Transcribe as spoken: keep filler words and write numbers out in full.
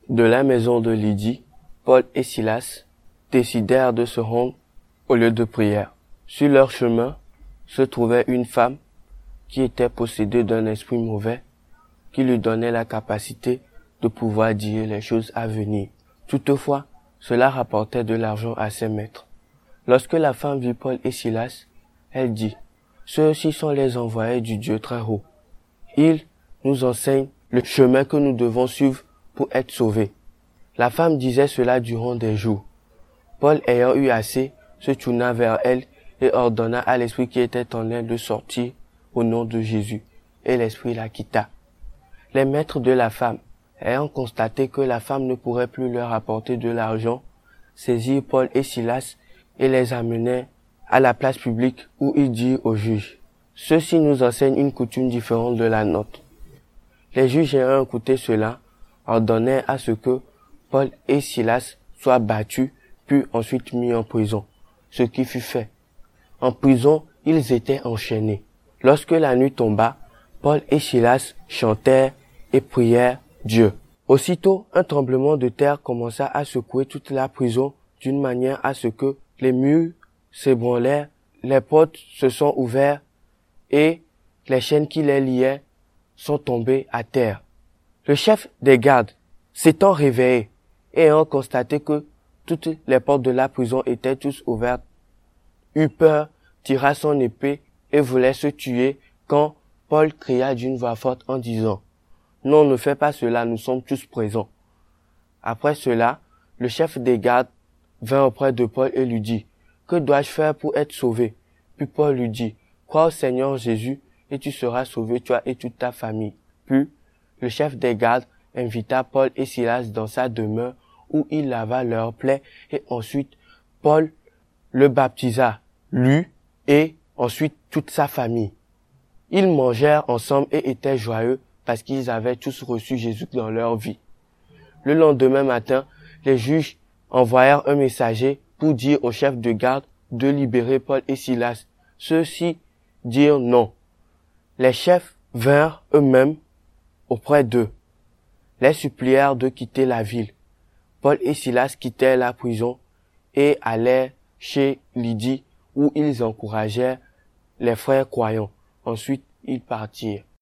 De la maison de Lydie, Paul et Silas décidèrent de se rendre au lieu de prière. Sur leur chemin se trouvait une femme qui était possédée d'un esprit mauvais qui lui donnait la capacité de pouvoir dire les choses à venir. Toutefois, cela rapportait de l'argent à ses maîtres. Lorsque la femme vit Paul et Silas, elle dit, « Ceux-ci sont les envoyés du Dieu très haut. Ils nous enseignent le chemin que nous devons suivre pour être sauvés. » La femme disait cela durant des jours. Paul, ayant eu assez, se tourna vers elle et ordonna à l'esprit qui était en elle de sortir au nom de Jésus, et l'esprit la quitta. Les maîtres de la femme, ayant constaté que la femme ne pourrait plus leur apporter de l'argent, saisirent Paul et Silas et les amenèrent à la place publique où ils dirent aux juges, « Ceux-ci nous enseignent une coutume différente de la nôtre. » Les juges ayant écouté cela, ordonnèrent à ce que Paul et Silas soient battus, puis ensuite mis en prison, ce qui fut fait. En prison, ils étaient enchaînés. Lorsque la nuit tomba, Paul et Silas chantèrent et prièrent Dieu. Aussitôt, un tremblement de terre commença à secouer toute la prison d'une manière à ce que les murs s'ébranlèrent, les portes se sont ouvertes et les chaînes qui les liaient sont tombées à terre. Le chef des gardes, s'étant réveillé et ayant constaté que toutes les portes de la prison étaient tous ouvertes, eut peur, tira son épée et voulait se tuer quand Paul cria d'une voix forte en disant, « Non, ne fais pas cela, nous sommes tous présents. » Après cela, le chef des gardes vint auprès de Paul et lui dit, « Que dois-je faire pour être sauvé ?» Puis Paul lui dit, « Crois au Seigneur Jésus et tu seras sauvé, toi et toute ta famille. » Puis le chef des gardes invita Paul et Silas dans sa demeure où il lava leurs plaies et ensuite Paul le baptisa, lui et ensuite toute sa famille. Ils mangèrent ensemble et étaient joyeux parce qu'ils avaient tous reçu Jésus dans leur vie. Le lendemain matin, les juges envoyèrent un messager pour dire au chef de garde de libérer Paul et Silas. Ceux-ci dirent non. Les chefs vinrent eux-mêmes auprès d'eux, les supplièrent de quitter la ville. Paul et Silas quittèrent la prison et allèrent chez Lydie où ils encouragèrent les frères croyants. Ensuite, ils partirent.